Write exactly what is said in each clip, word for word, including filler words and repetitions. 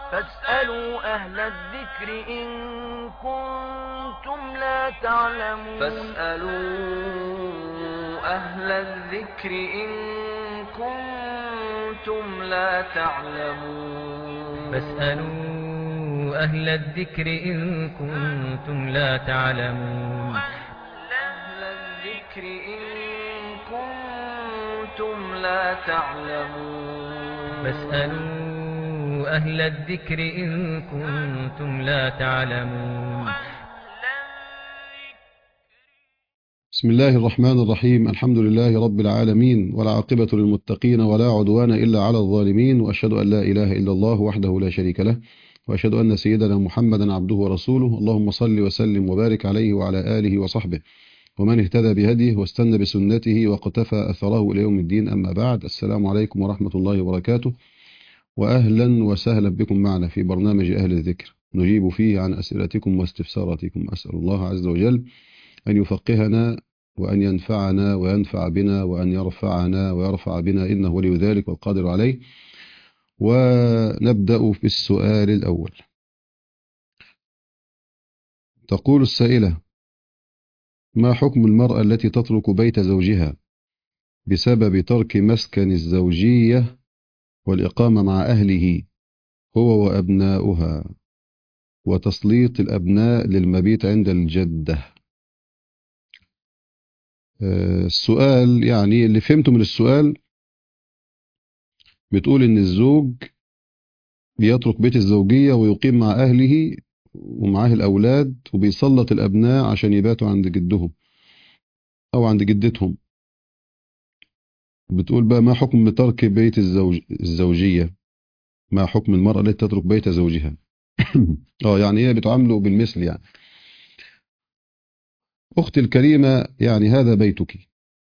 فاسألوا أهل الذكر إن كنتم لا تعلمون فاسألوا أهل الذكر إن كنتم لا تعلمون فاسألوا أهل الذكر إن كنتم لا تعلمون أهل الذكر إن كنتم لا تعلمون فاسألوا أهل الذكر إن كنتم لا تعلمون. بسم الله الرحمن الرحيم. الحمد لله رب العالمين، والعاقبة للمتقين ولا عدوان إلا على الظالمين، وأشهد أن لا إله إلا الله وحده لا شريك له، وأشهد أن سيدنا محمدا عبده ورسوله. اللهم صل وسلم وبارك عليه وعلى آله وصحبه ومن اهتدى بهديه واستنى بسنته واقتفى أثره إلى يوم الدين. أما بعد، السلام عليكم ورحمة الله وبركاته، وأهلا وسهلا بكم معنا في برنامج أهل الذكر، نجيب فيه عن أسئلتكم واستفساراتكم. أسأل الله عز وجل أن يفقهنا وأن ينفعنا وينفع بنا وأن يرفعنا ويرفع بنا، إنه ولي ذلك والقادر عليه. ونبدأ بالسؤال الأول. تقول السائلة: ما حكم المرأة التي تترك بيت زوجها بسبب ترك مسكن الزوجية والإقامة مع أهله هو وأبناؤها وتسليط الأبناء للمبيت عند الجدة؟ السؤال يعني اللي فهمته من السؤال، بتقول إن الزوج بيترك بيت الزوجية ويقيم مع أهله ومعاه الأولاد، وبيسلط الأبناء عشان يباتوا عند جدهم أو عند جدتهم. بتقول بقى: ما حكم ترك بيت الزوج الزوجية؟ ما حكم المرأة التي تترك بيت زوجها؟ اه يعني هي بتعامله بالمثل. يعني أختي الكريمة، يعني هذا بيتك،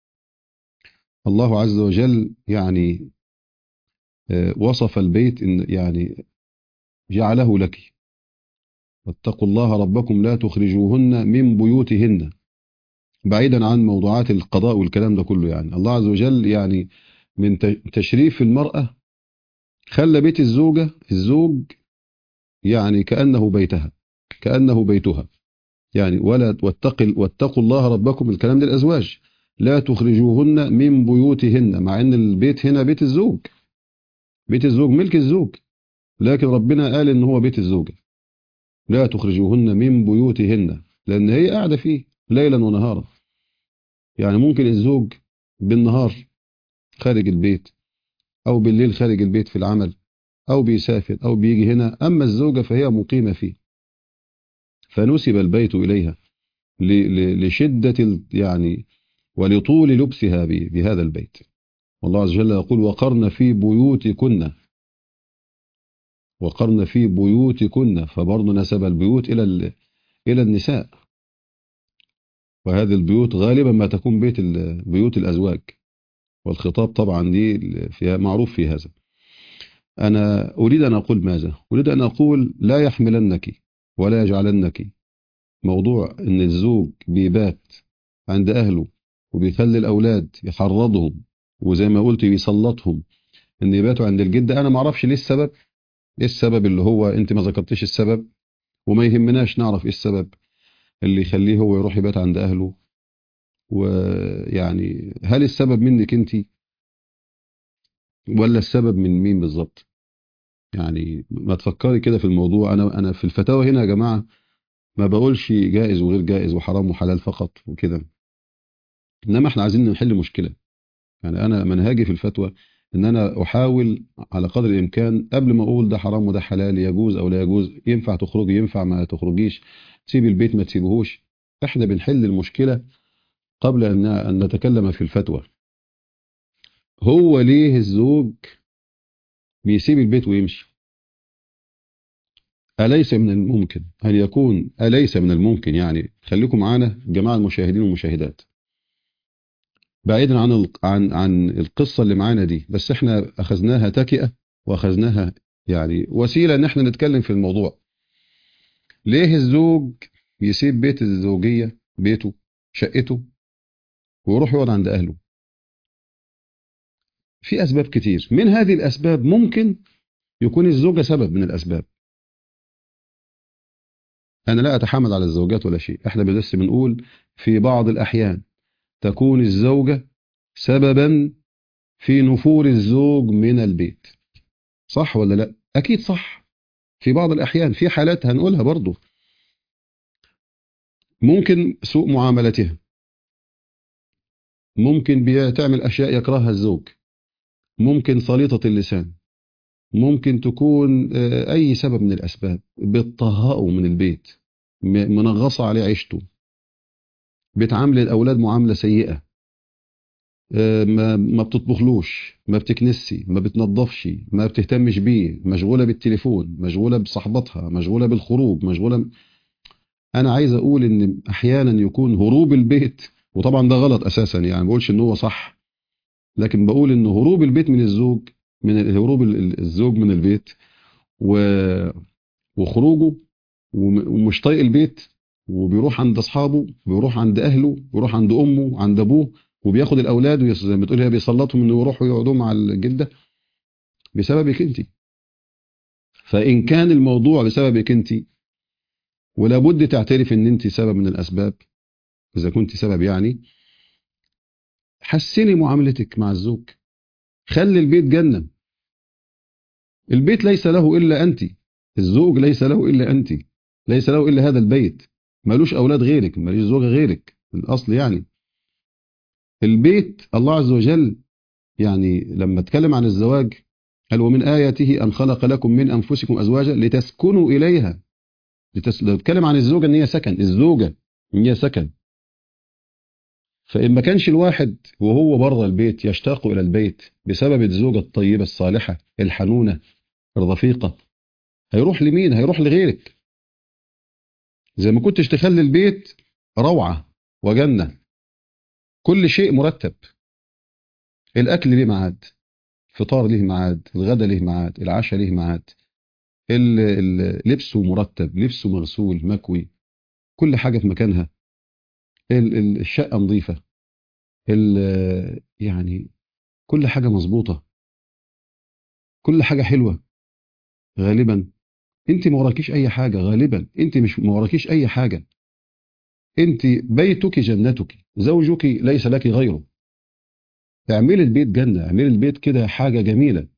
الله عز وجل يعني وصف البيت إن يعني جعله لك. واتقوا الله ربكم لا تخرجوهن من بيوتهن، بعيدا عن موضوعات القضاء والكلام ده كله. يعني الله عز وجل يعني من تشريف المرأة خلى بيت الزوجة الزوج يعني كأنه بيتها، كأنه بيتها. يعني ولا واتقوا واتقوا الله ربكم، الكلام ده الأزواج، لا تخرجوهن من بيوتهن، مع ان البيت هنا بيت الزوج، بيت الزوج ملك الزوج، لكن ربنا قال ان هو بيت الزوجة. لا تخرجوهن من بيوتهن، لان هي قاعدة فيه ليلا ونهارا. يعني ممكن الزوج بالنهار خارج البيت، أو بالليل خارج البيت في العمل، أو بيسافر أو بيجي هنا، أما الزوجة فهي مقيمة فيه، فنسب البيت إليها لشدة يعني ولطول لبسها بهذا البيت. والله عز وجل يقول: وقرن في بيوتكن، وقرن في بيوتكن، فبرضه نسب البيوت إلى إلى النساء، وهذه البيوت غالبا ما تكون بيت بيوت الأزواج، والخطاب طبعا دي فيها معروف في هذا. أنا أريد أن أقول ماذا؟ أريد أن أقول: لا يحملنك ولا يجعلنك موضوع أن الزوج بيبات عند أهله وبيخلي الأولاد يحرضهم، وزي ما قلت بيسلطهم أن يباتوا عند الجدة. أنا ما أعرفش ليه السبب، إيه السبب اللي هو أنت ما ذكرتش السبب، وما يهمناش نعرف إيه السبب اللي يخليه هو يروح يبات عند أهله. ويعني هل السبب منك أنت ولا السبب من مين بالظبط؟ يعني ما تفكري كده في الموضوع. أنا أنا في الفتاوى هنا يا جماعة ما بقولش جائز وغير جائز وحرام وحلال فقط وكده، إنما إحنا عايزين نحل مشكلة. يعني أنا منهاجي في الفتوى إن أنا أحاول على قدر الإمكان قبل ما أقول ده حرام وده حلال، يجوز أو لا يجوز، ينفع تخرجي ينفع ما تخرجيش، تسيبي البيت ما تسيبهوش، إحنا بنحل المشكلة قبل أن أن نتكلم في الفتوى. هو ليه الزوج بيسيب البيت ويمشي؟ أليس من الممكن أن يكون أليس من الممكن يعني خليكم معانا جماعة المشاهدين والمشاهدات، بعيدا عن ال... عن عن القصة اللي معانا دي، بس احنا أخذناها تكئة وأخذناها يعني وسيلة ان احنا نتكلم في الموضوع. ليه الزوج يسيب بيت الزوجية، بيته شقته، ويروح يقعد عند أهله؟ في أسباب كتير. من هذه الأسباب ممكن يكون الزوجة سبب من الأسباب، أنا لا أتحمل على الزوجات ولا شيء، احنا بس بنقول في بعض الأحيان تكون الزوجة سببا في نفور الزوج من البيت. صح ولا لا؟ أكيد صح. في بعض الأحيان، في حالات هنقولها برضو، ممكن سوء معاملتها، ممكن بتعمل أشياء يكرهها الزوج، ممكن سليطة اللسان، ممكن تكون آه، أي سبب من الأسباب بتطهقه من البيت، م- منغصة عليه عيشته، بتعامل الأولاد معاملة سيئة، آه، ما ما بتطبخلوش، ما بتكنسي، ما بتنظفش، ما بتهتمش بيه، مشغولة بالتليفون، مشغولة بصحبتها، مشغولة بالخروج، مشغولة. أنا عايز أقول إن أحيانا يكون هروب البيت، وطبعا ده غلط أساسا، يعني ما بقولش إن هو صح، لكن بقول إن هروب البيت من الزوج، من ال- هروب ال- ال- الزوج من البيت و- وخروجه، وم- ومش طايق البيت، وبيروح عند أصحابه، بيروح عند أهله، بيروح عند أمه، عند أبوه، وبياخد الأولاد ويس- زي ما بتقول هي بيسلطهم إنه يروحوا يقعدوا مع الجدة بسببك أنت. فإن كان الموضوع بسببك أنت، ولا بد تعترف إن أنت سبب من الأسباب، إذا كنت سبب يعني، حسني معاملتك مع الزوج، خلي البيت جنة. البيت ليس له إلا أنت، الزوج ليس له إلا أنت، ليس له إلا هذا البيت، ملوش أولاد غيرك، ملوش زوجة غيرك الأصل يعني. البيت الله عز وجل يعني لما اتكلم عن الزواج قال ومن آياته أن خلق لكم من أنفسكم أزواجا لتسكنوا إليها. لتس... لو اتكلم عن الزوجة إن هي سكن، الزوجة إن هي سكن. فإن ما كانش الواحد وهو بره البيت يشتاق إلى البيت بسبب الزوجة الطيبة الصالحة الحنونة الرفيقة، هيروح لمين؟ هيروح لغيرك. زي ما كنتش تخلي البيت روعة وجنة، كل شيء مرتب، الأكل ليه ميعاد، الفطار ليه ميعاد، الغدا ليه ميعاد، العشاء ليه ميعاد، ال- ال- لبسه مرتب، لبسه مغسول مكوي، كل حاجة في مكانها، ال- ال- الشقة نظيفة، ال- يعني كل حاجة مظبوطة، كل حاجة حلوة. غالبا انت ما وراكيش اي حاجة، غالبا انت مش ما وراكيش اي حاجة، انت بيتك جنتك، زوجك ليس لك غيره. اعملي البيت جنة، اعملي البيت كده حاجة جميلة.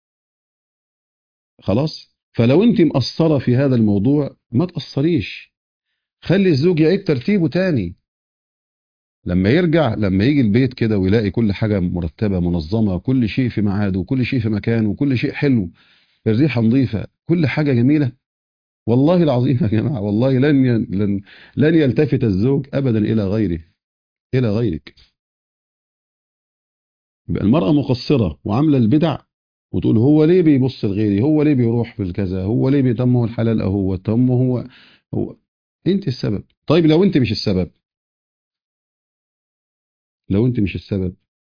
خلاص. فلو انت مقصرة في هذا الموضوع ما تقصريش، خلي الزوج يعيد ترتيبه تاني. لما يرجع، لما يجي البيت كده ويلاقي كل حاجة مرتبة منظمة، كل شيء في ميعاده، وكل شيء في مكانه، وكل شيء حلو، الريحة نظيفة، كل حاجة جميلة، والله العظيم يا جماعة، والله لن ي- لن لن يلتفت الزوج أبدا إلى غيره، إلى غيرك. يبقى المرأة مقصرة وعاملة البدع، وتقول هو ليه بيبص لغيري، هو ليه بيروح في الكذا، هو ليه بيتم الحلال أهو تم هو هو أنت السبب. طيب لو أنت مش السبب، لو أنت مش السبب،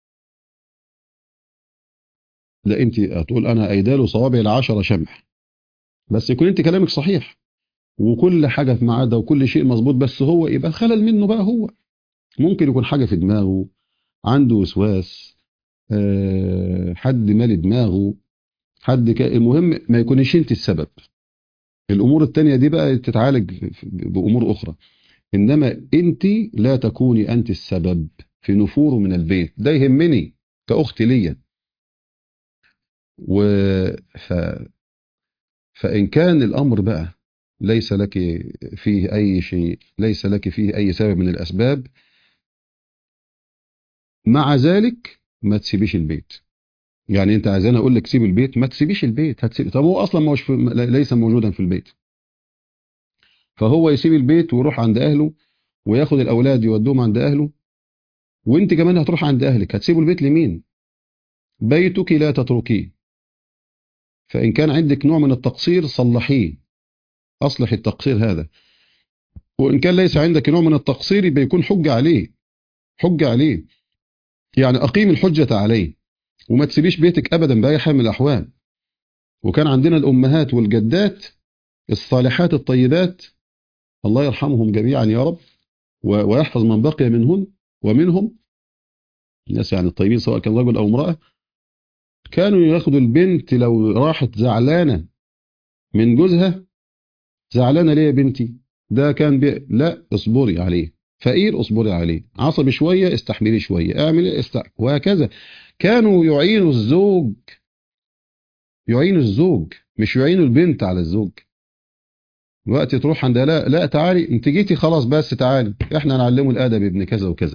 لا أنت هتقول أنا أيداله صوابع العشرة شمح، بس يكون أنت كلامك صحيح وكل حاجة في ميعادها وكل شيء مظبوط، بس هو يبقى خلل منه بقى. هو ممكن يكون حاجة في دماغه، عنده وسواس، آه، حد مالي دماغه، حد ك... المهم ما يكونش انت السبب. الامور التانية دي بقى تتعالج في- في- بامور اخرى، انما انت لا تكوني انت السبب في نفوره من البيت. ده يهمني كاخت ليا. و ف... فان كان الامر بقى ليس لك فيه اي شيء، ليس لك فيه اي سبب من الاسباب، مع ذلك ما تسيبيش البيت. يعني انت عايزاني اقول لك سيب البيت؟ ما تسيبيش البيت. هتسيب؟ طب هو اصلا مش في... ليس موجودا في البيت، فهو يسيب البيت ويروح عند اهله وياخد الاولاد يودوهم عند اهله، وانت كمان هتروح عند اهلك. هتسيبوا البيت لمين؟ بيتك لا تتركيه. فان كان عندك نوع من التقصير صلحيه، اصلح التقصير هذا. وان كان ليس عندك نوع من التقصير يبقى يكون حجه عليه، حجه عليه، يعني اقيم الحجه عليه، وما تسيبيش بيتك ابدا باي حال من الاحوال. وكان عندنا الامهات والجدات الصالحات الطيبات، الله يرحمهم جميعا يا رب، و- ويحفظ من بقي منهن ومنهم، الناس يعني الطيبين سواء كان رجل أو امرأة، كانوا ياخدوا البنت لو راحت زعلانة من جوزها. زعلانة ليه يا بنتي؟ ده كان بي... لا اصبري عليه، فقير اصبري عليه، عصبي شوية استحملي شوية، اعمل است... وهكذا. كانوا يعينوا الزوج، يعينوا الزوج مش يعينوا البنت على الزوج. وقت تروح عند لا لا تعالي انت جيتي خلاص بس تعالي احنا نعلمه الادب ابن كذا وكذا،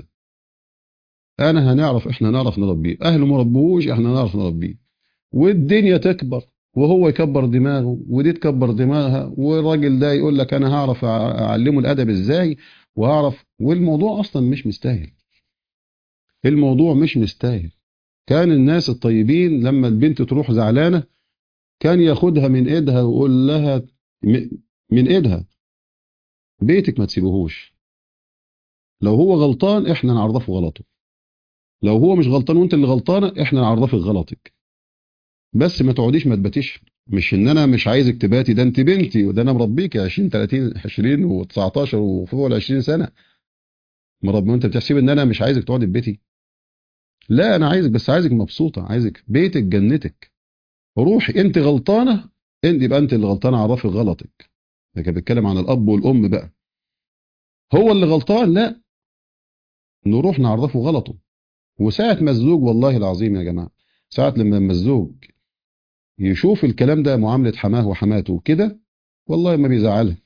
انا هنعرف احنا نعرف نربيه، اهله ما ربوش احنا نعرف نربيه، والدنيا تكبر وهو يكبر دماغه ودي تكبر دماغها، والراجل ده يقول لك انا هعرف اعلمه الادب ازاي وهعرف، والموضوع اصلا مش مستاهل، الموضوع مش مستاهل. كان الناس الطيبين لما البنت تروح زعلانة كان ياخدها من ايدها ويقول لها من ايدها بيتك ما تسيبهوش، لو هو غلطان احنا نعرفه غلطه، لو هو مش غلطان وانت اللي غلطانه احنا نعرفك غلطك، بس ما تقعديش ما تباتيش. مش ان انا مش عايزك تباتي، ده انت بنتي وده انا مربيكي عشرين تلاتين عشرين و19 وفوق ال عشرين سنه، مربي انت بتحسب ان انا مش عايزك تقعدي في بيتي؟ لا انا عايزك، بس عايزك مبسوطه، عايزك بيتك جنتك، روحي انت غلطانه انت يبقى انت اللي غلطانه عرفي غلطك. لكن بتكلم عن الاب والام بقى، هو اللي غلطان لا نروح نعرفه غلطه. وساعة ما الزوج والله العظيم يا جماعة، ساعة لما الزوج يشوف الكلام ده معاملة حماه وحماته كده والله ما بيزعلها،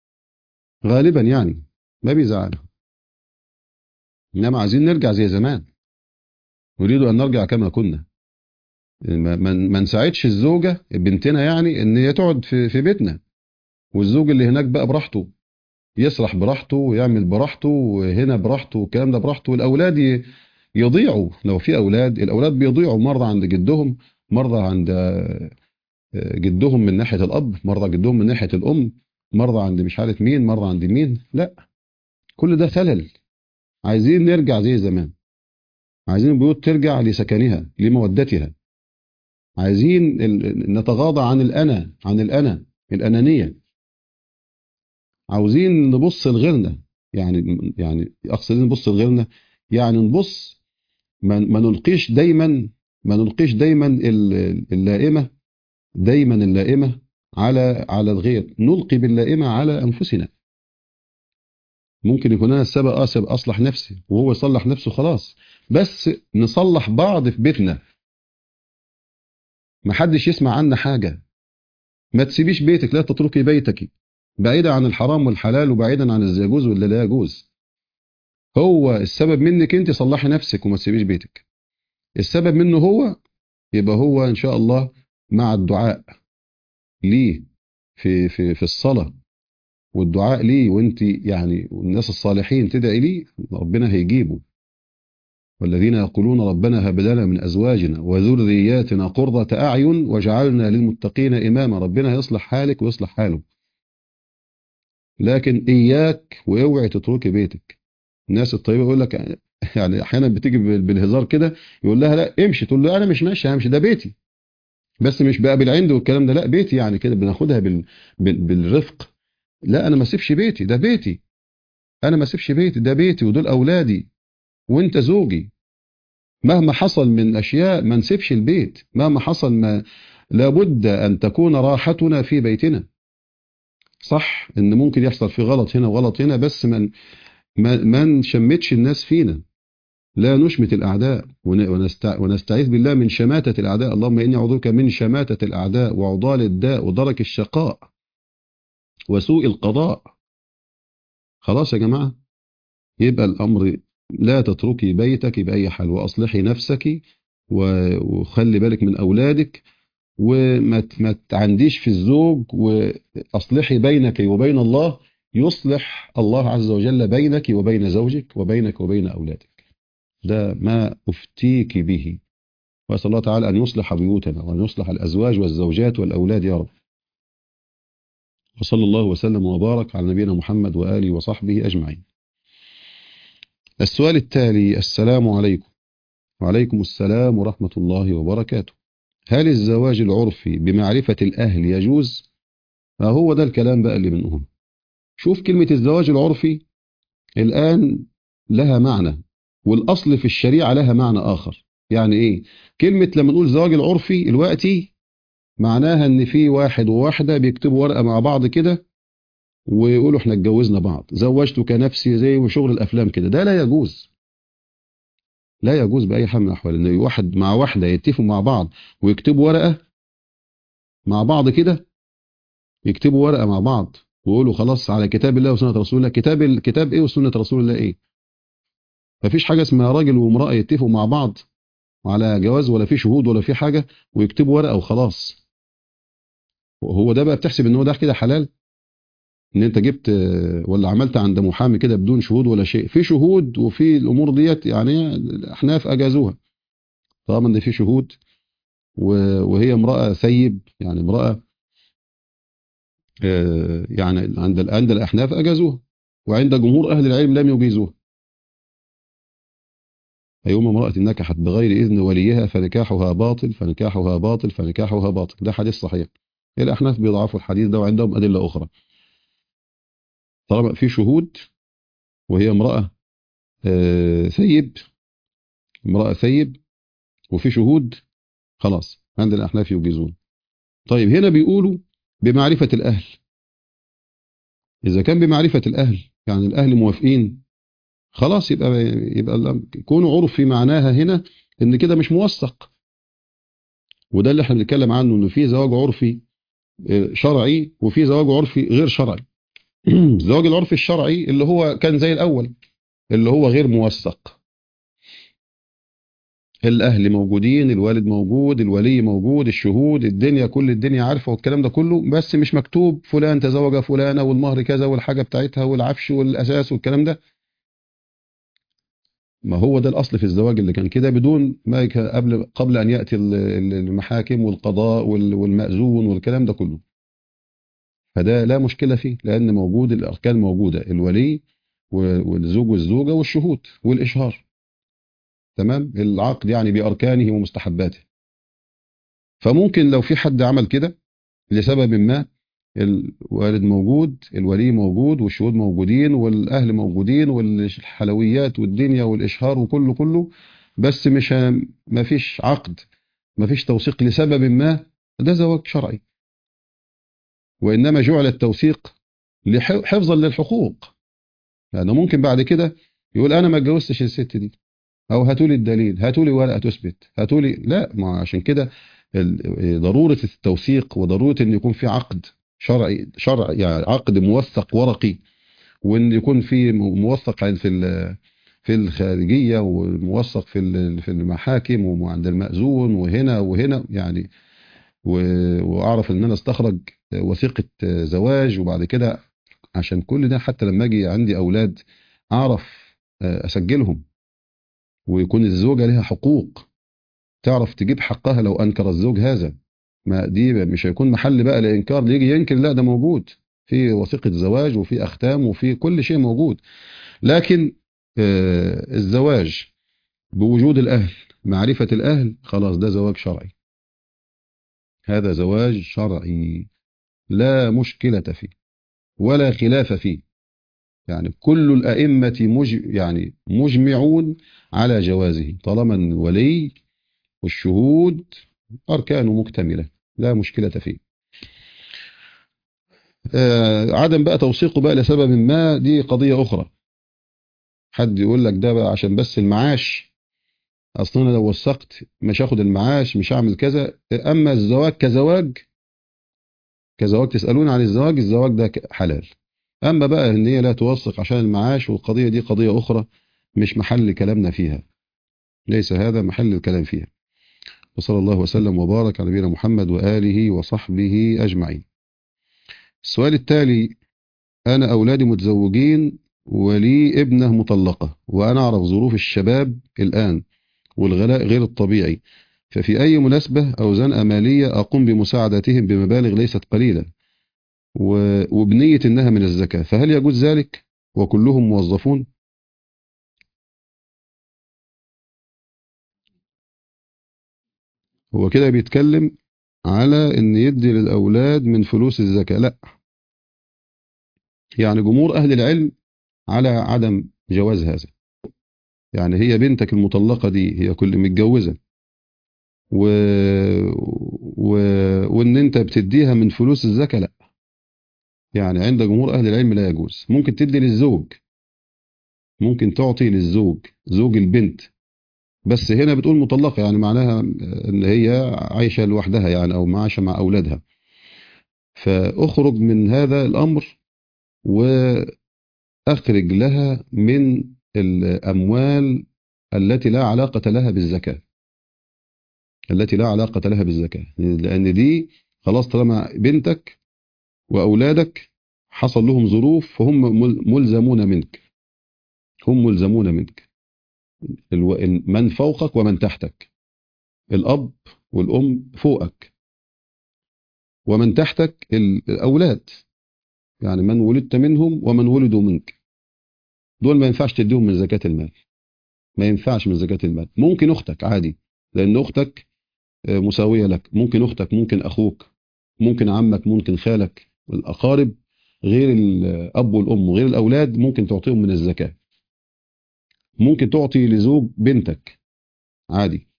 غالبا يعني ما بيزعلها. إنما عايزين نرجع زي زمان، نريد أن نرجع كما كنا، ما ما نساعدش الزوجة بنتنا يعني إن هي تقعد في في بيتنا، والزوج اللي هناك بقى براحته يسرح براحته ويعمل براحته وهنا براحته والكلام ده براحته، والأولاد يضيعوا. لو في أولاد الأولاد بيضيعوا، مرة عند جدهم، مرة عند جدهم من ناحية الأب، مرة جدهم من ناحية الأم، مرة عند مش عارف مين، مرة عند مين. لا كل ده خلل. عايزين نرجع زي زمان، عايزين البيوت ترجع لسكنها لمودتها، عايزين نتغاضى عن الأنا، عن الأنا الأنانية، عاوزين نبص لغيرنا. يعني يعني أقصد نبص لغيرنا يعني نبص، ما, ما نلقيش دايما ما نلقيش دايما اللائمة، دايما اللائمة على على الغير، نلقي باللائمة على أنفسنا. ممكن يكون أنا السبب أسب أصلح نفسي وهو يصلح نفسه خلاص، بس نصلح بعض في بيتنا، ما حدش يسمع عنا حاجة. ما تسيبيش بيتك، لا تتركي بيتك بعيدا عن الحرام والحلال وبعيدا عن اللي يجوز واللي لا يجوز. هو السبب منك انت، صلحي نفسك وما تسيبيش بيتك. السبب منه هو، يبقى هو إن شاء الله مع الدعاء ليه في في في الصلاة، والدعاء ليه وانت يعني والناس الصالحين تدعي ليه، ربنا هيجيبه. والذين يقولون ربنا هب لنا من أزواجنا وذرياتنا قرة أعين واجعلنا للمتقين إماما، ربنا هيصلح حالك ويصلح حاله. لكن إياك واوعي تتركي بيتك. الناس الطيبة يقول لك يعني أحيانا بتيجي بالهزار كده، يقول لها لا امشي، تقول له أنا مش ماشي، همشي، ده بيتي، بس مش بقى بالعند والكلام ده، لا بيتي يعني كده بناخدها بال... بال... بالرفق. لا أنا ما اسيبش بيتي، ده بيتي، أنا ما اسيبش بيتي، ده بيتي ودول أولادي وانت زوجي. مهما حصل من أشياء ما نسيبش البيت، مهما حصل ما لابد أن تكون راحتنا في بيتنا. صح إن ممكن يحصل في غلط هنا وغلط هنا، بس من ما, ما نشمتش الناس فينا، لا نشمت الأعداء، ونستع... ونستعيذ بالله من شماتة الأعداء. اللهم إني أعوذ بك من شماتة الأعداء وعضال الداء ودرك الشقاء وسوء القضاء. خلاص يا جماعة، يبقى الأمر لا تتركي بيتك بأي حال، وأصلحي نفسك وخلي بالك من أولادك، وما ما تعنديش في الزوج، وأصلحي بينك وبين الله، يصلح الله عز وجل بينك وبين زوجك وبينك وبين أولادك. ده ما أفتيك به، وأسأل الله تعالى أن يصلح بيوتنا وأن يصلح الأزواج والزوجات والأولاد يا رب. وصلى الله وسلم وبارك على نبينا محمد وآله وصحبه أجمعين. السؤال التالي: السلام عليكم. وعليكم السلام ورحمة الله وبركاته. هل الزواج العرفي بمعرفة الأهل يجوز؟ هو ده الكلام بقى اللي بنقوله. شوف كلمة الزواج العرفي الآن لها معنى، والأصل في الشريعة لها معنى آخر. يعني إيه كلمة لما نقول زواج العرفي دلوقتي؟ معناها إن في واحد وواحدة بيكتبوا ورقة مع بعض كده، ويقولوا احنا اتجوزنا بعض، زوجتك نفسي، زي وشغل الافلام كده، ده لا يجوز. لا يجوز باي حال من الاحوال ان واحد مع واحده يتفقوا مع بعض ويكتبوا ورقه مع بعض كده، يكتبوا ورقه مع بعض ويقولوا خلاص على كتاب الله وسنه رسول الله. كتاب الكتاب ايه وسنه رسول الله ايه؟ مفيش حاجه اسمها راجل وامراه يتفقوا مع بعض على جواز، ولا في شهود ولا في حاجه، ويكتبوا ورقه وخلاص. هو ده بقى بتحسب ان هو ده كده حلال؟ ان انت جبت ولا عملت عند محامي كده بدون شهود ولا شيء؟ في شهود وفي الامور ديت، يعني الاحناف اجازوها طالما ان في شهود، وهي امراه ثيب، يعني امراه يعني عند عند الاحناف اجازوها، وعند جمهور اهل العلم لم يجيزوها. أيما امرأة نكحت بغير إذن وليها فنكاحها باطل فنكاحها باطل فنكاحها باطل. ده حديث صحيح. الأحناف بيضعفوا الحديث ده وعندهم أدلة أخرى. طالما في شهود وهي امرأة ثيب، امرأة ثيب وفي شهود، خلاص عند الأحناف يجيزون. طيب هنا بيقولوا بمعرفة الأهل. إذا كان بمعرفة الأهل يعني الأهل موافقين، خلاص يبقى يبقى كونه عرف في معناها هنا ان كده مش موثق. وده اللي احنا بنتكلم عنه، انه في زواج عرفي شرعي وفي زواج عرفي غير شرعي. الزواج العرفي الشرعي اللي هو كان زي الاول، اللي هو غير موثق. الاهل موجودين، الوالد موجود، الولي موجود، الشهود، الدنيا كل الدنيا عارفه والكلام ده كله، بس مش مكتوب فلان تزوج فلانه والمهر كذا والحاجه بتاعتها والعفش والاساس والكلام ده. ما هو ده الأصل في الزواج اللي كان كده بدون ما قبل قبل أن يأتي المحاكم والقضاء والمأذون والكلام ده كله. فده لا مشكلة فيه، لأن موجود الأركان موجودة، الولي والزوج والزوجة والشهود والإشهار. تمام. العقد يعني بأركانه ومستحباته. فممكن لو في حد عمل كده لسبب ما، الوالد موجود، الولي موجود، والشهود موجودين، والأهل موجودين، والحلويات والدنيا والإشهار وكله كله، بس مش ما فيش عقد، ما فيش توثيق لسبب ما، ده زواج شرعي. وإنما جعل التوثيق حفظا للحقوق. لأنه يعني ممكن بعد كده يقول أنا ما اتجوزتش الست دي، أو هاتوا لي الدليل، هاتوا لي ورقة تثبت، هاتوا لي. لا، ما عشان كده ضرورة التوثيق وضرورة أن يكون في عقد شرعي شرع يعني عقد موثق ورقي، وان يكون في موثق في في الخارجيه وموثق في في المحاكم وعند المأذون وهنا وهنا يعني. واعرف ان انا استخرج وثيقه زواج، وبعد كده عشان كل ده حتى لما اجي عندي اولاد اعرف اسجلهم، ويكون الزوجه لها حقوق تعرف تجيب حقها لو انكر الزوج هذا. ما دي مش هيكون محل بقى لإنكار، اللي يجي ينكر لا، ده موجود في وثيقة زواج وفي أختام وفي كل شيء موجود. لكن آه الزواج بوجود الأهل، معرفة الأهل، خلاص ده زواج شرعي. هذا زواج شرعي لا مشكلة فيه ولا خلاف فيه. يعني كل الأئمة مج يعني مجمعون على جوازه، طالما الولي والشهود أركانه مكتملة لا مشكلة فيه. آه عدم بقى توثيقه بقى لسبب ما، دي قضية أخرى. حد يقول لك ده بقى عشان بس المعاش، أصلا أنا لو وثقت مش هاخد المعاش، مش هعمل كذا. أما الزواج كزواج كزواج تسألون عن الزواج، الزواج ده حلال. أما بقى إن هي لا توثق عشان المعاش والقضية دي قضية أخرى مش محل كلامنا فيها، ليس هذا محل الكلام فيها. وصلى الله وسلم وبارك على نبينا محمد وآله وصحبه أجمعين. السؤال التالي: أنا أولادي متزوجين ولي ابنة مطلقة، وأنا أعرف ظروف الشباب الآن والغلاء غير الطبيعي، ففي أي مناسبة أو زنقة مالية أقوم بمساعدتهم بمبالغ ليست قليلة وبنية إنها من الزكاة، فهل يجوز ذلك وكلهم موظفون؟ هو كده بيتكلم على إن يدي للأولاد من فلوس الزكاة. لا، يعني جمهور أهل العلم على عدم جواز هذا. يعني هي بنتك المطلقة دي هي كل متجوزة و... و... وان انت بتديها من فلوس الزكاة، لا، يعني عند جمهور أهل العلم لا يجوز. ممكن تدي للزوج، ممكن تعطي للزوج، زوج البنت، بس هنا بتقول مطلقة، يعني معناها ان هي عايشة لوحدها يعني، او عايشة مع اولادها. فاخرج من هذا الامر واخرج لها من الاموال التي لا علاقة لها بالزكاة، التي لا علاقة لها بالزكاة، لان دي خلاص طالما بنتك واولادك حصل لهم ظروف فهم ملزمون منك، هم ملزمون منك، من فوقك ومن تحتك، الأب والأم فوقك، ومن تحتك الأولاد، يعني من ولدت منهم ومن ولدوا منك، دول ما ينفعش تديهم من زكاة المال، ما ينفعش من زكاة المال. ممكن أختك عادي، لأن أختك مساوية لك، ممكن أختك، ممكن أخوك، ممكن عمك، ممكن خالك، الأقارب غير الأب والأم وغير الأولاد ممكن تعطيهم من الزكاة. ممكن تعطي لزوج بنتك عادي،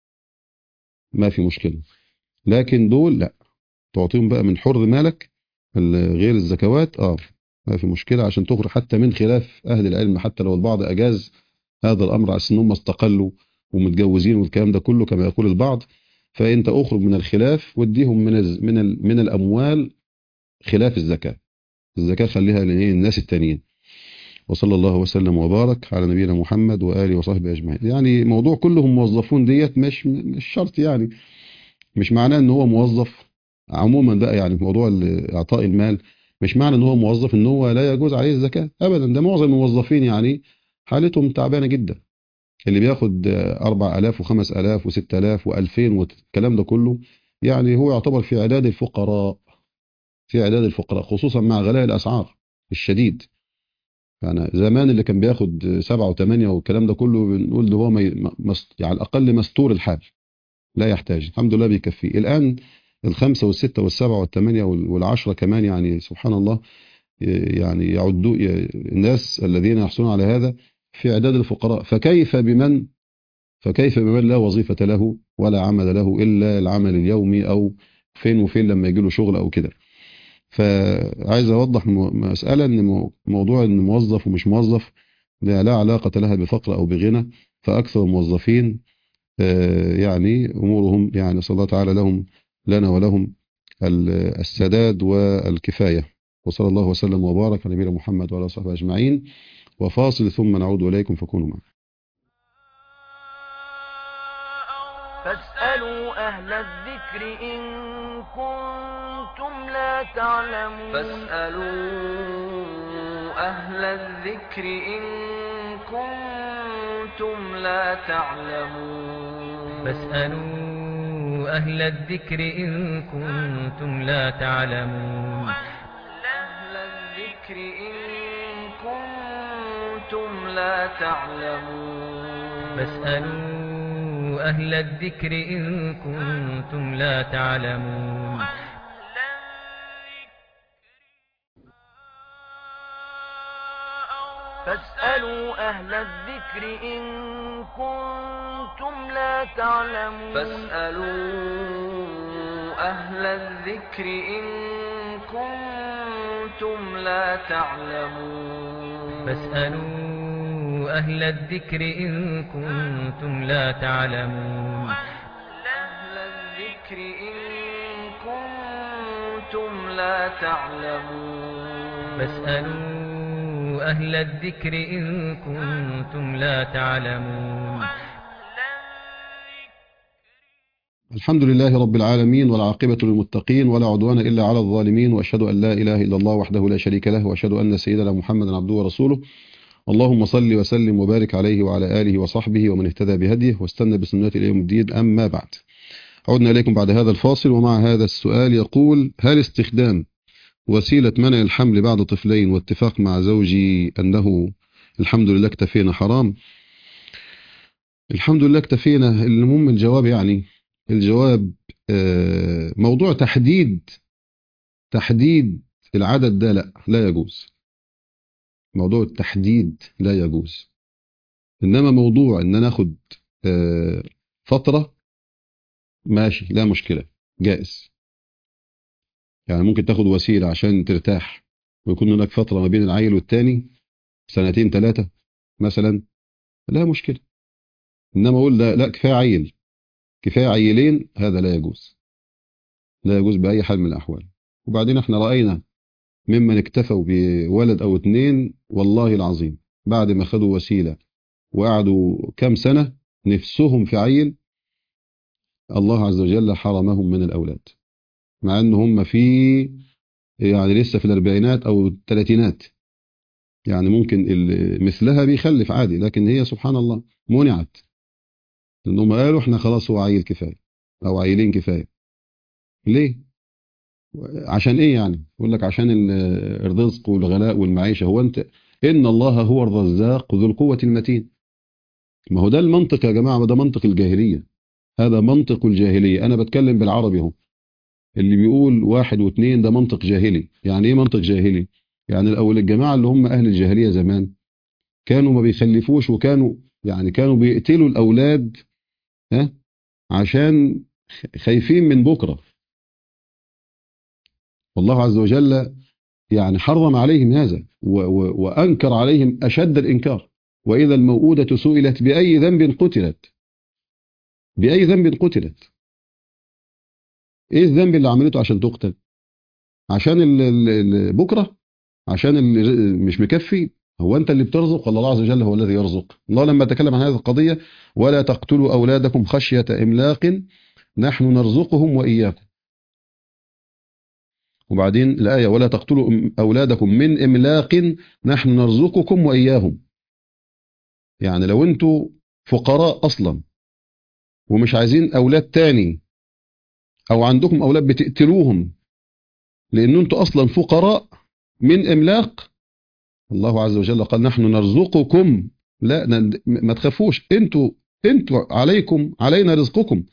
ما في مشكلة، لكن دول لا، تعطيهم بقى من حر مالك غير الزكوات، اه ما في مشكلة، عشان تخرج حتى من خلاف أهل العلم، حتى لو البعض أجاز هذا الأمر على أساس إنهم استقلوا ومتجوزين والكلام ده كله كما يقول البعض، فأنت أخرج من الخلاف واديهم من ال من ال من الأموال خلاف الزكاة، الزكاة خليها للناس التانيين. وصلى الله وسلم وبارك على نبينا محمد وآله وصحبه أجمعين. يعني موضوع كلهم موظفون ديت مش مش شرط، يعني مش معناه ان هو موظف عموما بقى، يعني في موضوع اعطاء المال مش معنى ان هو موظف ان هو لا يجوز عليه الزكاة ابدا، ده معظم الموظفين يعني حالتهم تعبانة جدا، اللي بياخد أربعة آلاف وخمس آلاف وست آلاف وألفين والكلام ده كله، يعني هو يعتبر في اعداد الفقراء، في اعداد الفقراء خصوصا مع غلاء الاسعار الشديد. يعني زمان اللي كان بياخد سبعة وثمانية والكلام ده كله بنقول ده هو ما ي- مس- يعني على الاقل مستور الحال، لا يحتاج، الحمد لله بيكفيه. الآن الخمسة والستة والسبعة والثمانية وال- والعشرة كمان، يعني سبحان الله، ي- يعني يعدوا ي- الناس الذين يحصلون على هذا في إعداد الفقراء، فكيف بمن فكيف بمن لا وظيفة له ولا عمل له إلا العمل اليومي، أو فين وفين لما يجي له شغل أو كده. فعايز أوضح م- مسألة إن مو- موضوع إن موظف ومش موظف ده لا علاقة لها بفقر أو بغنى، فأكثر الموظفين آه، يعني أمورهم، يعني صلى الله تعالى لهم لنا ولهم ال- السداد والكفاية. وصلى الله وسلم وبارك على نبينا محمد وعلى صحبه أجمعين. وفاصل ثم نعود إليكم فكونوا معنا. فاسألوا أهل الذكر إن كنتم لا تعلمون فاسألوا أهل الذكر إن كنتم لا تعلمون فاسألوا أهل الذكر إن كنتم لا تعلمون أهل الذكر إن كنتم لا تعلمون فاسألوا أهل الذكر إن كنتم لا تعلمون فاسألوا أهل الذكر إن كنتم لا تعلمون فاسألوا أهل الذكر إن كنتم لا تعلمون فاسألوا أهل الذكر إن كنتم لا تعلمون أهل الذكر إن كنتم لا تعلمون فاسألوا أهل الذكر إن كنتم لا تعلمون الحمد لله رب العالمين، والعاقبة للمتقين، ولا عدوان إلا على الظالمين، وأشهد أن لا إله إلا الله وحده لا شريك له، وأشهد أن سيدنا محمدا عبده ورسوله. اللهم صل وسلم وبارك عليه وعلى آله وصحبه ومن اهتدى بهديه واستنى بسنته إلى يوم الدين. أما بعد، عدنا إليكم بعد هذا الفاصل ومع هذا السؤال يقول: هل استخدام وسيلة منع الحمل بعد طفلين واتفاق مع زوجي أنه الحمد لله اكتفينا حرام؟ الحمد لله اكتفينا، المهم الجواب، يعني الجواب آه، موضوع تحديد تحديد العدد ده لا لا يجوز، موضوع التحديد لا يجوز. إنما موضوع إن أنا أخد آه، فترة، ماشي، لا مشكلة، جائز. يعني ممكن تاخد وسيلة عشان ترتاح ويكون هناك فترة ما بين العيل والتاني سنتين ثلاثة مثلا، لا مشكلة. إنما أقول لا, لا كفاية عيل، كفاية عيلين، هذا لا يجوز، لا يجوز بأي حال من الأحوال. وبعدين احنا رأينا ممن اكتفوا بولد أو اتنين والله العظيم بعد ما خدوا وسيلة وقعدوا كام سنة نفسهم في عيل، الله عز وجل حرمهم من الأولاد، مع أن هم في يعني لسه في الأربعينات أو الثلاثينات، يعني ممكن مثلها بيخلف عادي، لكن هي سبحان الله منعت، لأنهم قالوا احنا خلاص هو عيل كفاية أو عيلين كفاية. ليه؟ عشان ايه يعني؟ يقول لك عشان الرزق والغلاء والمعيشة. هو انت إن الله هو الرزاق ذو القوة المتين. ما هو ده المنطق يا جماعة، ده منطق الجاهلية، هذا منطق الجاهلية. أنا بتكلم بالعربي اهو. اللي بيقول واحد واثنين ده منطق جاهلي. يعني ايه منطق جاهلي؟ يعني الأول الجماعة اللي هم أهل الجاهلية زمان كانوا ما بيخلفوش، وكانوا يعني كانوا بيقتلوا الأولاد ها عشان خايفين من بكرة. والله عز وجل يعني حرم عليهم هذا و و وأنكر عليهم أشد الإنكار. وإذا الموءودة سئلت بأي ذنب قتلت، بأي ذنب قتلت. إيه الذنب اللي عملته عشان تقتل؟ عشان ال ال بكرة؟ عشان اللي مش مكفي؟ هو أنت اللي بترزق ولا الله عز وجل هو الذي يرزق؟ الله لما تكلم عن هذه القضية ولا تقتلوا أولادكم خشية إملاق نحن نرزقهم وإياكم. وبعدين الآية ولا تقتلوا أولادكم من إملاق نحن نرزقكم وإياهم. يعني لو أنتوا فقراء أصلا ومش عايزين أولاد تاني، أو عندكم أولاد بتقتلوهم لأن أنتوا أصلا فقراء من إملاق، الله عز وجل قال نحن نرزقكم، لا ما تخافوش، أنتوا أنتوا عليكم علينا رزقكم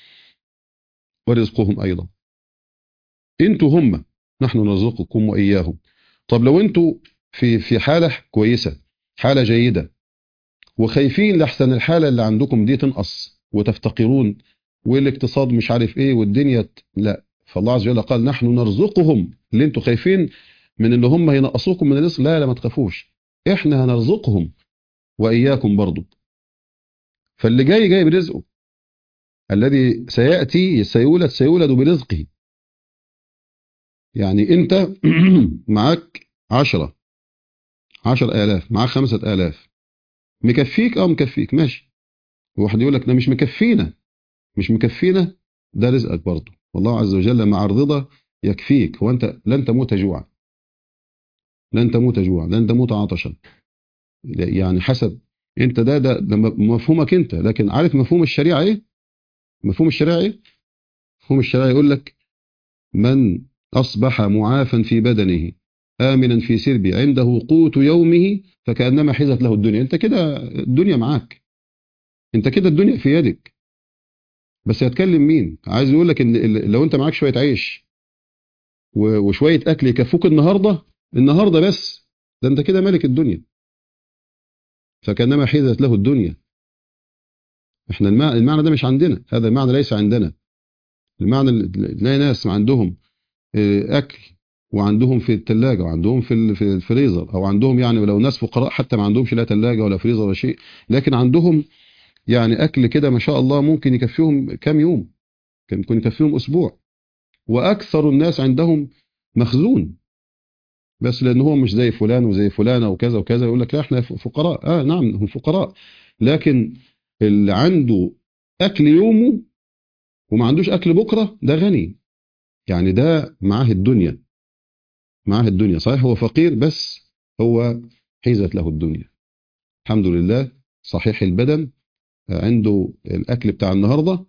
ورزقهم أيضا، أنتوا هم نحن نرزقكم وإياهم. طب لو أنتوا في في حالة كويسة، حالة جيدة، وخايفين لحسن الحالة اللي عندكم دي تنقص وتفتقرون والاقتصاد مش عارف ايه والدنيا ت... لا، فالله عز وجل قال نحن نرزقهم. اللي انتوا خايفين من اللي هم ينقصوكم من الرزق، لا لا ما تخافوش، احنا هنرزقهم واياكم برضو. فاللي جاي جاي برزقه، الذي سيأتي سيولد سيولد برزقه. يعني انت معاك عشرة عشر آلاف، معاك خمسة آلاف، مكفيك اه مكفيك ماشي. واحد يقول لك ده مش مكفينا، مش مكفينا، ده رزقك برضه، والله عز وجل مع الرضا يكفيك. هو انت لن تموت جوعا، لن تموت جوعا، لن تموت عطشا، يعني حسب انت ده ده, ده مفهومك انت. لكن عارف مفهوم الشريعه ايه؟ مفهوم الشريعه ايه؟ مفهوم الشريعه يقول لك من اصبح معافا في بدنه امنا في سربه عنده قوت يومه فكانما حيزت له الدنيا. انت كده الدنيا معاك، انت كده الدنيا في يدك. بس هتكلم مين؟ عايز يقول لك ان لو انت معاك شويه عيش وشويه اكل يكفوك النهارده، النهارده بس، ده انت كده ملك الدنيا، فكانما حيزت له الدنيا. احنا المعنى, المعنى ده مش عندنا، هذا المعنى ليس عندنا. المعنى تلاقي ناس عندهم اكل وعندهم في الثلاجه وعندهم في في الفريزر، او عندهم يعني ولو ناس فقراء حتى ما عندهمش لا ثلاجه ولا فريزر ولا شيء، لكن عندهم يعني اكل كده ما شاء الله ممكن يكفيهم كام يوم، ممكن يكفيهم اسبوع. واكثر الناس عندهم مخزون، بس لان هو مش زي فلان وزي فلانه وكذا وكذا يقول لك لا احنا فقراء. اه نعم هم فقراء، لكن اللي عنده اكل يومه وما عندوش اكل بكره ده غني. يعني ده معاه الدنيا، معاه الدنيا صحيح هو فقير بس هو حيزت له الدنيا الحمد لله، صحيح البدن، عنده الاكل بتاع النهارده،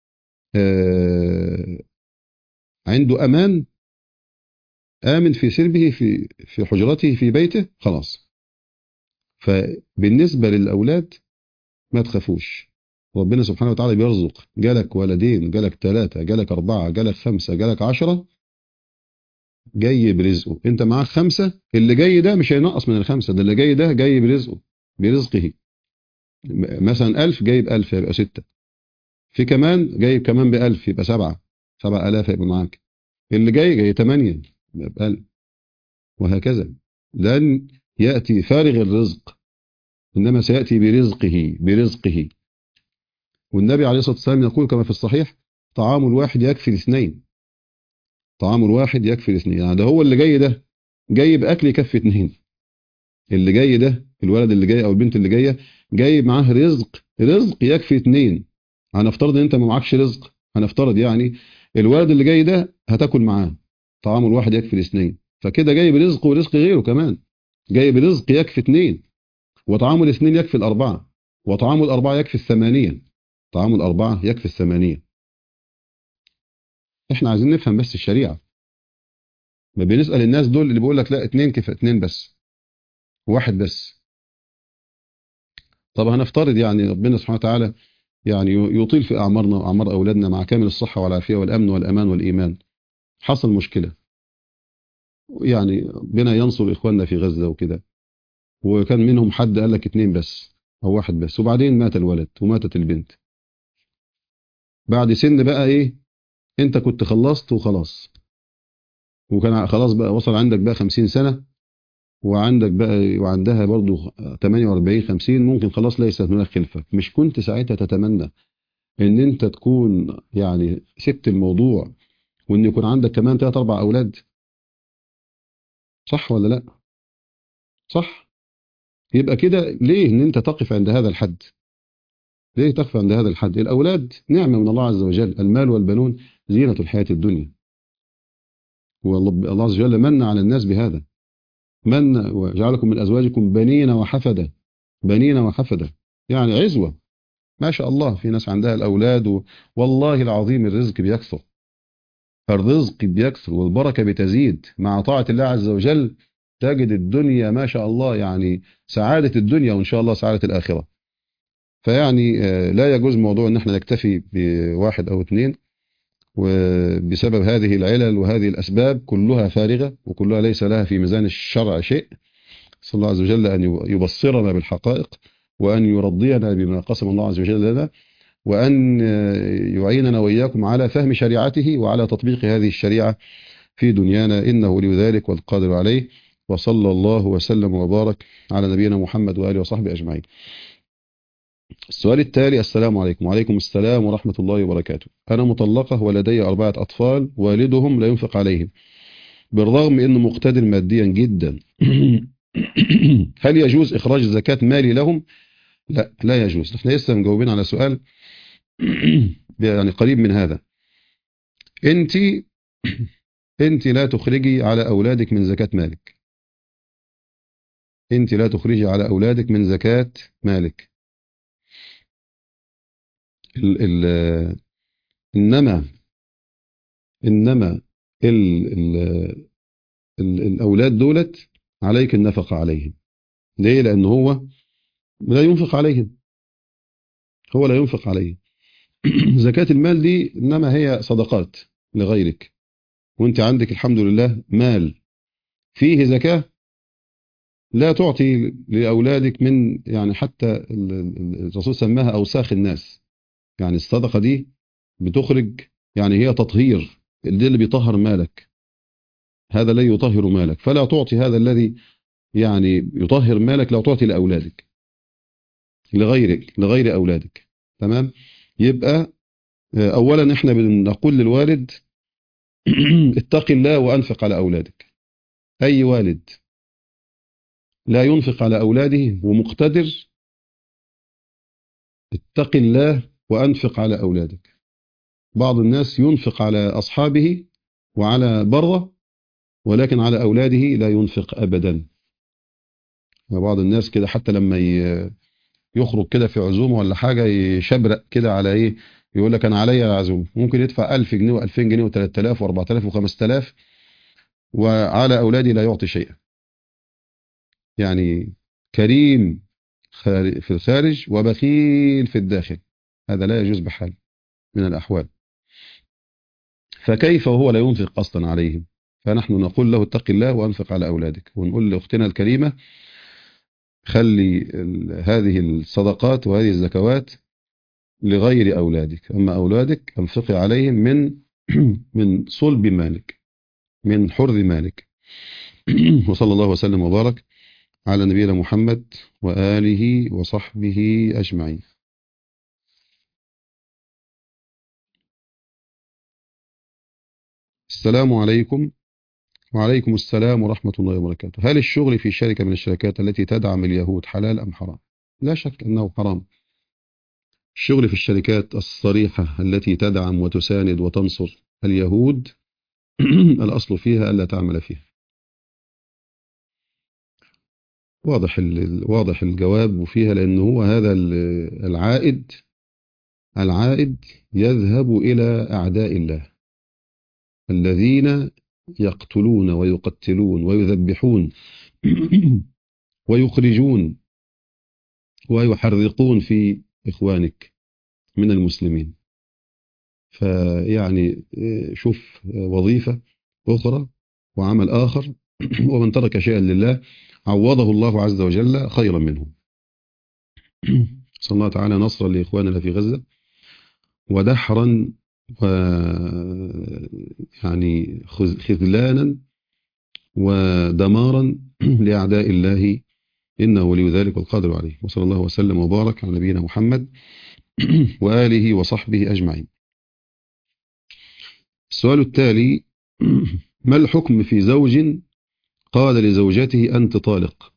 آه عنده امان، آمن في سربه في في حجرته في بيته خلاص. فبالنسبة للأولاد ما تخافوش، ربنا سبحانه وتعالى بيرزق. جالك ولدين، جالك ثلاثة، جالك أربعة، جالك خمسة، جالك عشرة، جاي برزقه. أنت معاك خمسة، اللي جاي ده مش هينقص من الخمسة، ده اللي جاي ده جاي برزقه، برزقه. مثلا ألف جايب ألف يبقى ستة، في كمان جايب كمان بألف يبقى سبعة، سبعة آلاف يبقى معاك. اللي جاي جاي تمانية يبقى، وهكذا. لن يأتي فارغ الرزق، إنما سيأتي برزقه برزقه. والنبي عليه الصلاة والسلام يقول كما في الصحيح: طعام الواحد يكفي الاثنين. طعام الواحد يكفي الاثنين، يعني ده هو اللي جاي ده جاي بأكل يكفي اثنين. اللي جاي ده الولد اللي جاي أو البنت اللي جاية جاي معاه رزق رزق يكفي اثنين. هنفترض ان انت ما معكش رزق، هنفترض يعني الولد اللي جاي ده هتاكل معاه، طعام الواحد يكفي الاثنين، فكده جاي برزق ورزق غيره كمان، جاي برزق يكفي اثنين، وطعام الاثنين يكفي الأربعة، وطعام الأربعة يكفي الثمانية، طعام الأربعة يكفي الثمانية. احنا عايزين نفهم بس الشريعة. ما بنسأل الناس دول اللي بيقول لك لا اتنين كفاية، اتنين بس، واحد بس. طب هنفترض يعني ربنا سبحانه وتعالى يعني يطيل في أعمارنا وأعمار أولادنا مع كامل الصحة والعافية والأمن والأمان والإيمان، حصل مشكلة يعني ربنا ينصر إخواننا في غزة وكده، وكان منهم حد قال لك اتنين بس أو واحد بس، وبعدين مات الولد وماتت البنت، بعد سن بقى إيه، أنت كنت خلصت وخلاص، وكان خلاص بقى وصل عندك بقى خمسين سنة، وعندك بقى وعندها برضو تمانية وأربعين خمسين، ممكن خلاص ليست هناك خلفة. مش كنت ساعتها تتمنى ان انت تكون يعني سبت الموضوع وان يكون عندك كمان ثلاث اربع اولاد؟ صح ولا لا؟ صح. يبقى كده ليه ان انت تقف عند هذا الحد؟ ليه تقف عند هذا الحد؟ الاولاد نعمة من الله عز وجل، المال والبنون زينة الحياة الدنيا، والله الله عز وجل من على الناس بهذا، من وجعلكم من ازواجكم بنين وحفدة، بنين وحفدة يعني عزوة ما شاء الله. في ناس عندها الأولاد و... والله العظيم الرزق بيكثر، الرزق بيكثر والبركة بتزيد مع طاعة الله عز وجل، تجد الدنيا ما شاء الله يعني سعادة الدنيا وإن شاء الله سعادة الآخرة. فيعني لا يجوز موضوع أن احنا نكتفي بواحد أو اثنين، وبسبب هذه العلل وهذه الأسباب كلها فارغة وكلها ليس لها في ميزان الشرع شيء. صلى الله عز وجل أن يبصرنا بالحقائق، وأن يرضينا بما قسم الله عز وجل لنا، وأن يعيننا وإياكم على فهم شريعته وعلى تطبيق هذه الشريعة في دنيانا، إنه ولي ذلك والقادر عليه. وصلى الله وسلم وبارك على نبينا محمد وآله وصحبه أجمعين. السؤال التالي: السلام عليكم. وعليكم السلام ورحمة الله وبركاته. أنا مطلقة ولدي أربعة أطفال، والدهم لا ينفق عليهم بالرغم أنه مقتدر ماديا جدا. هل يجوز إخراج زكاة مالي لهم؟ لا، لا يجوز. احنا لسه مجاوبين على سؤال يعني قريب من هذا. انت انت لا تخرجي على اولادك من زكاة مالك، انت لا تخرجي على اولادك من زكاة مالك. ال ال انما انما ال ال ال الاولاد دولت عليك النفقة عليهم. ليه؟ لان هو لا ينفق عليهم، هو لا ينفق عليهم. زكاة المال دي انما هي صدقات لغيرك، وانت عندك الحمد لله مال فيه زكاة، لا تعطي لأولادك من يعني حتى الرسول سماها أوساخ الناس. يعني الصدقة دي بتخرج يعني هي تطهير، دي اللي بيطهر مالك، هذا لا يطهر مالك، فلا تعطي هذا الذي يعني يطهر مالك، لا تعطي لأولادك، لغيرك لغير أولادك. تمام؟ يبقى أولا احنا بنقول للوالد اتق الله وأنفق على أولادك. أي والد لا ينفق على أولاده ومقتدر، اتق الله وأنفق على أولادك. بعض الناس ينفق على أصحابه وعلى بره، ولكن على أولاده لا ينفق أبدا. بعض الناس كده حتى لما يخرج كده في عزومة ولا حاجة يشبرق كده على إيه، يقول لك أنا عليا العزومة، ممكن يدفع ألف جنيه وألفين جنيه وثلاثة آلاف وأربعة آلاف وخمسة آلاف، وعلى أولادي لا يعطي شيئا. يعني كريم في الخارج وبخيل في الداخل، هذا لا يجوز بحال من الأحوال. فكيف وهو لا ينفق أصلا عليهم؟ فنحن نقول له اتق الله وأنفق على أولادك، ونقول لأختنا الكريمة خلي هذه الصدقات وهذه الزكوات لغير أولادك، أما أولادك أنفقي عليهم من من صلب مالك. من حر مالك. وصلى الله وسلم وبارك على نبينا محمد وآله وصحبه أجمعين. السلام عليكم. وعليكم السلام ورحمة الله وبركاته. هل الشغل في شركة من الشركات التي تدعم اليهود حلال أم حرام؟ لا شك أنه حرام. الشغل في الشركات الصريحة التي تدعم وتساند وتنصر اليهود الأصل فيها ألا تعمل فيها. واضح واضح الجواب وفيها، لأنه هو هذا العائد العائد يذهب إلى أعداء الله الذين يقتلون ويقتلون ويذبحون ويخرجون ويحرقون في إخوانك من المسلمين. فيعني شوف وظيفة أخرى وعمل آخر، ومن ترك شيئا لله عوضه الله عز وجل خيرا منه. صلى الله تعالى نصرا لإخواننا في غزة، ودحرا و يعني خذلانا ودمارا لأعداء الله، إنه ولي ذلك والقادر عليه. وصلى الله وسلم وبارك على نبينا محمد وآله وصحبه أجمعين. السؤال التالي: ما الحكم في زوج قال لزوجته أنت طالق،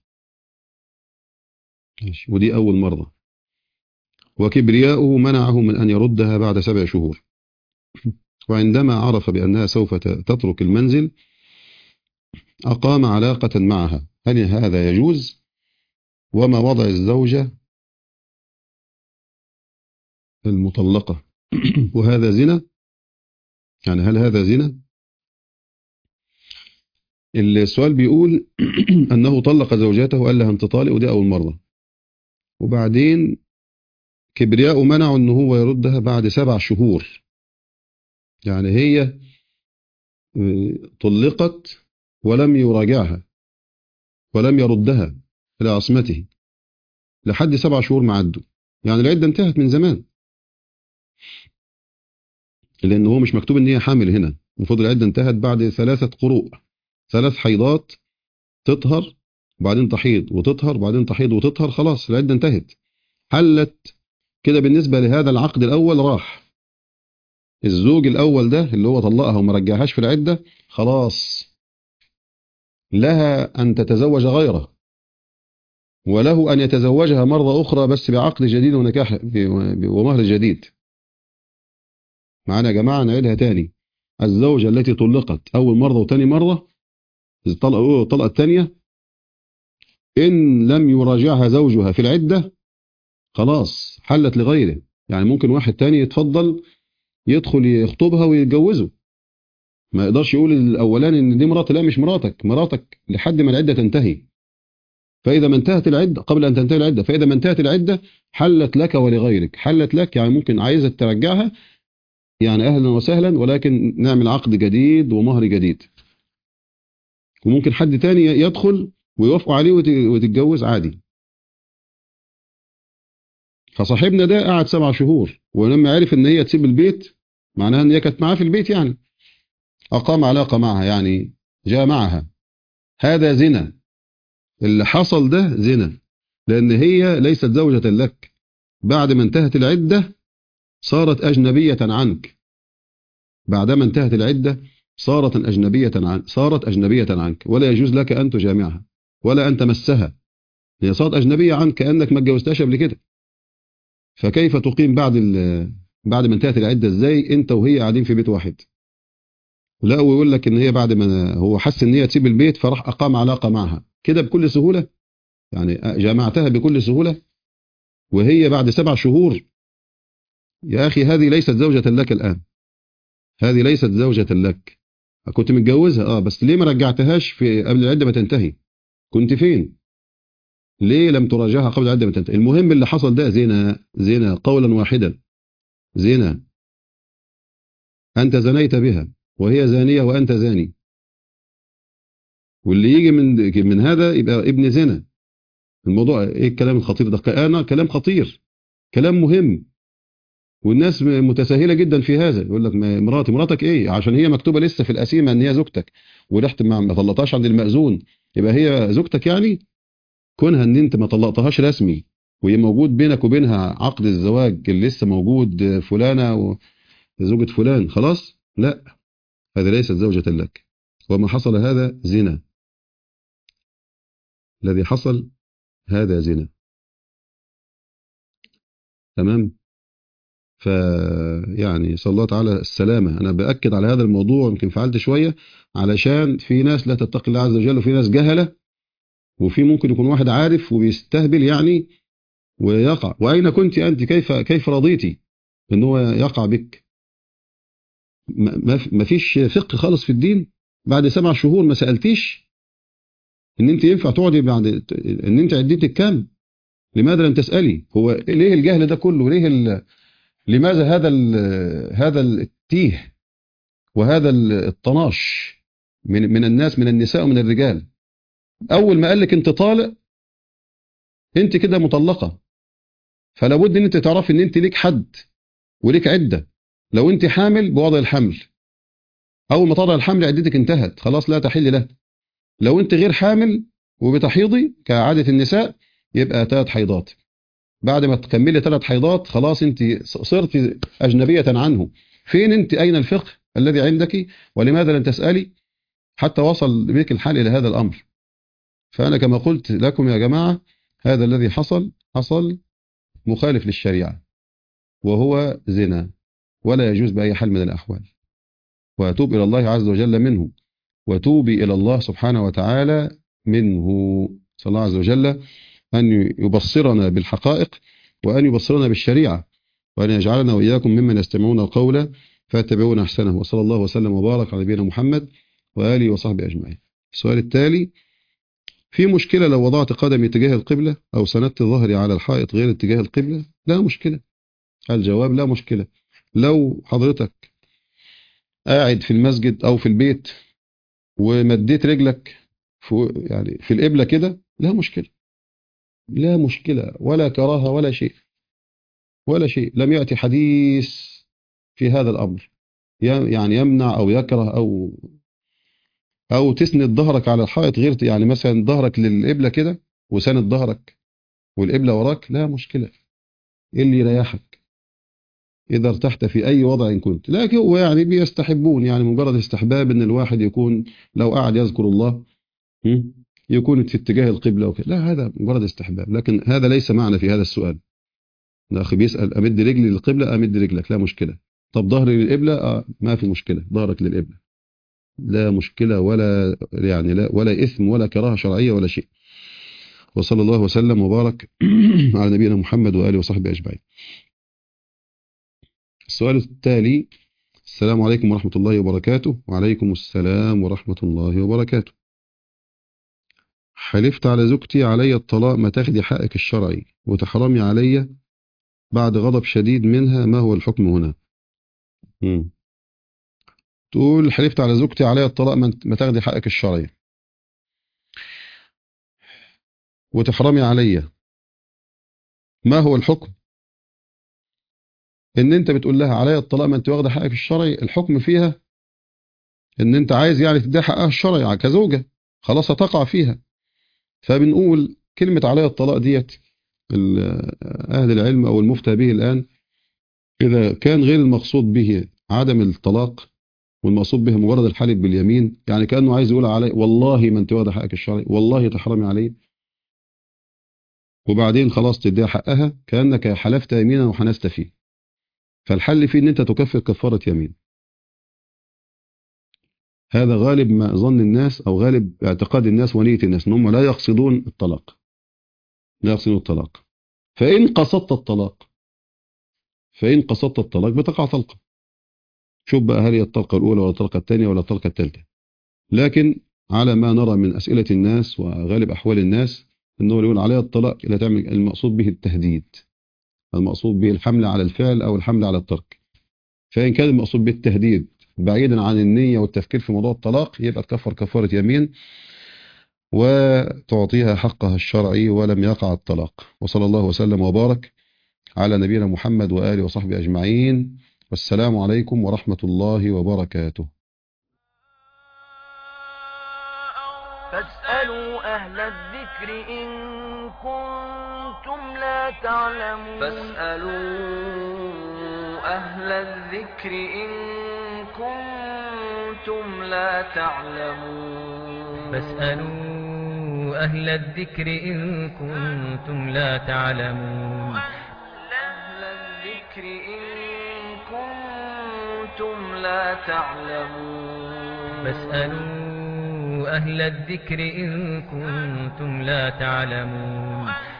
ودي أول مرة، وكبرياؤه منعه من أن يردها بعد سبع شهور، وعندما عرف بأنها سوف تترك المنزل أقام علاقة معها، هل هذا يجوز؟ وما وضع الزوجة المطلقة؟ وهذا زنا؟ يعني هل هذا زنا؟ السؤال بيقول أنه طلق زوجته وقال لها أنت طالق، ودي أول مرة، وبعدين كبرياء منعه أنه هو يردها بعد سبع شهور. يعني هي طلقت ولم يراجعها ولم يردها إلى عصمته لحد سبع شهور معدوا، يعني العدة انتهت من زمان، لأنه هو مش مكتوب أن هي حامل هنا. المفروض العدة انتهت بعد ثلاثة قروء، ثلاث حيضات، تطهر وبعدين تحيض وتطهر وبعدين تحيض وتطهر، خلاص العدة انتهت، حلت كده. بالنسبة لهذا العقد الأول راح الزوج الأول ده اللي هو طلقها وما رجعهاش في العدة، خلاص لها أن تتزوج غيره، وله أن يتزوجها مرة أخرى بس بعقد جديد ونكاح ومهر جديد. معنا يا جماعة؟ نعيدها تاني: الزوجة التي طلقت أول مرة وتاني مرة، الطلقة الطلقة الثانية، إن لم يراجعها زوجها في العدة خلاص حلت لغيره. يعني ممكن واحد تاني يتفضل يدخل يخطبها ويتجوزه، ما يقدرش يقول الأولاني إن دي مراتي، لا مش مراتك، مراتك لحد ما العدة تنتهي. فإذا ما انتهت العدة قبل أن تنتهي العدة، فإذا ما انتهت العدة حلت لك ولغيرك، حلت لك يعني ممكن عايزة ترجعها، يعني أهلا وسهلا، ولكن نعمل عقد جديد ومهر جديد، وممكن حد تاني يدخل ويوافقوا عليه وتتجوز عادي. فصاحبنا ده قعد سبع شهور، ولما عرف ان هي تسيب البيت معناها ان هي كانت معاه في البيت، يعني أقام علاقة معها، يعني جامعها. هذا زنا، اللي حصل ده زنا، لأن هي ليست زوجة لك. بعد ما انتهت العدة صارت أجنبية عنك، بعدما انتهت العدة صارت أجنبية عنك، صارت أجنبية عنك، ولا يجوز لك أن تجامعها ولا أن تمسها، هي صارت أجنبية عنك كأنك ما اتجوزتهاش قبل كده. فكيف تقيم بعد بعد ما انتهت العدة؟ ازاي انت وهي قاعدين في بيت واحد؟ لا، ويقول لك ان هي بعد ما هو حس ان هي تسيب البيت فراح اقام علاقة معها كده بكل سهولة، يعني جامعتها بكل سهولة، وهي بعد سبع شهور. يا اخي هذه ليست زوجة لك الان، هذه ليست زوجة لك. كنت متجوزها اه، بس ليه ما رجعتهاش في قبل العدة ما تنتهي؟ كنت فين؟ ليه لم تراجعها قبل العدة ما تنتهي؟ المهم اللي حصل ده زنا، زنا قولا واحدا، زنا. أنت زنيت بها وهي زانية وأنت زاني، واللي يجي من من هذا يبقى ابن زنا. الموضوع ايه الكلام الخطير ده؟ أنا كلام خطير، كلام مهم. والناس متساهله جدا في هذا، يقول لك مراتي مراتك ايه؟ عشان هي مكتوبه لسه في القسيمه ان هي زوجتك ورحت ما طلقتهاش عند المأذون يبقى هي زوجتك؟ يعني كونها ان انت ما طلقتهاش رسمي وهي موجود بينك وبينها عقد الزواج اللي لسه موجود فلانه وزوجة فلان، خلاص لا، هذا ليست زوجة لك. وما حصل هذا زنا، الذي حصل هذا زنا. تمام. فيعني صلى الله تعالى السلامة. أنا بأكد على هذا الموضوع، يمكن فعلت شوية علشان في ناس لا تتقي الله عز وجل، وفي ناس جهلة، وفي ممكن يكون واحد عارف وبيستهبل يعني ويقع. وأين كنت أنت؟ كيف كيف رضيتي إن هو يقع بك؟ ما فيش فقه خالص في الدين. بعد سبع شهور ما سألتيش إن أنت ينفع تقعدي بعد إن أنت عدتك كام؟ لماذا لم تسألي؟ هو ليه الجهل ده كله؟ ليه ال... لماذا هذا ال... هذا التيه وهذا الطناش من من الناس، من النساء ومن الرجال؟ اول ما قال لك انت طالق انت كده مطلقه، فلا بد ان انت تعرفي ان انت ليك حد وليك عده. لو انت حامل بوضع الحمل، اول ما تضع الحمل عدتك انتهت خلاص، لا تحل له. لو انت غير حامل وبتحيضي كعاده النساء يبقى ثلاث حيضات. بعد ما تكملي ثلاث حيضات خلاص انت صرت اجنبيه عنه. فين انت؟ اين الفقه الذي عندك؟ ولماذا لم تسالي حتى وصل بك الحال الى هذا الامر؟ فانا كما قلت لكم يا جماعه، هذا الذي حصل حصل مخالف للشريعه، وهو زنا، ولا يجوز باي حال من الاحوال. واتوب الى الله عز وجل منه، وتوبي الى الله سبحانه وتعالى منه. صلى الله عز وجل ان يبصرنا بالحقائق، وان يبصرنا بالشريعه، وأن يجعلنا وإياكم ممن يستمعون القول فيتبعون أحسنه. وصلى الله وسلم وبارك على نبينا محمد وآله وصحبه أجمعين. السؤال التالي: في مشكلة لو وضعت قدمي تجاه القبلة أو سندت ظهري على الحائط غير اتجاه القبلة؟ لا مشكلة. الجواب: لا مشكلة. لو حضرتك قاعد في المسجد أو في البيت ومديت رجلك في يعني في القبلة كده، لا مشكلة، لا مشكلة ولا كراهة ولا شيء ولا شيء. لم يأتي حديث في هذا الأمر يعني يمنع أو يكره أو أو تسند ظهرك على الحائط غير يعني مثلا ظهرك للقبلة كده وساند ظهرك والقبلة وراك، لا مشكلة. إيه اللي يريحك إذا ارتحت في أي وضع كنت. لكن هو يعني بيستحبون، يعني مجرد استحباب إن الواحد يكون لو قاعد يذكر الله يكون في اتجاه القبلة وكده، لا هذا مجرد استحباب. لكن هذا ليس معنى في هذا السؤال. الأخ بيسأل: أمد رجلي للقبلة؟ أمد رجلك، لا مشكلة. طب ظهري للقبلة؟ آه ما في مشكلة، ظهرك للقبلة لا مشكلة، ولا يعني لا ولا إثم ولا كراهة شرعية ولا شيء. وصلى الله وسلم وبارك على نبينا محمد وآله وصحبه أجمعين. السؤال التالي: السلام عليكم ورحمة الله وبركاته. وعليكم السلام ورحمة الله وبركاته. حلفت على زوجتي علي الطلاق ما تاخدي حقك الشرعي وتحرمي علي بعد غضب شديد منها، ما هو الحكم هنا؟ مم. تقول حلفت على زوجتي علي الطلاق ما تاخدي حقك الشرعي وتحرمي علي، ما هو الحكم؟ ان انت بتقول لها علي الطلاق ما انت واخده حقك الشرعي، الحكم فيها ان انت عايز يعني تديها حقها الشرعي كزوجه، خلاص هتقع فيها. فبنقول كلمه علي الطلاق ديت اهل العلم او المفتى به الان، اذا كان غير المقصود به عدم الطلاق والمقصود به مجرد الحلف باليمين، يعني كانه عايز يقول علي والله ما انت واخده حقك الشرعي، والله تحرمي عليه، وبعدين خلاص تديها حقها كانك حلفت يمينا وحنست فيه. فالحل فيه ان انت تكفر كفاره يمين. هذا غالب ما ظن الناس او غالب اعتقاد الناس ونية الناس ان هم لا يقصدون الطلاق، لا يقصدون الطلاق. فان قصدت الطلاق فان قصدت الطلاق بتقع طلقه. شوف بقى هل هي الطلقه الاولى ولا الطلقه الثانيه ولا الطلقه الثالثه. لكن على ما نرى من اسئله الناس وغالب احوال الناس انه يقول عليها الطلاق لا تعمل، المقصود به التهديد، المقصود به الحمل على الفعل او الحمل على الترك. فان كان المقصود به التهديد بعيدا عن النية والتفكير في موضوع الطلاق، يبقى تكفر كفارة يمين وتعطيها حقها الشرعي ولم يقع الطلاق. وصلى الله وسلم وبارك على نبينا محمد وآله وصحبه أجمعين، والسلام عليكم ورحمة الله وبركاته. فاسألوا أهل الذكر إن كنتم لا تعلمون فاسألوا أهل الذكر إن كنتم لا تعلمون فاسألوا أهل الذكر إن كنتم لا تعلمون أهل الذكر إن كنتم لا تعلمون فاسألوا أهل الذكر إن كنتم لا تعلمون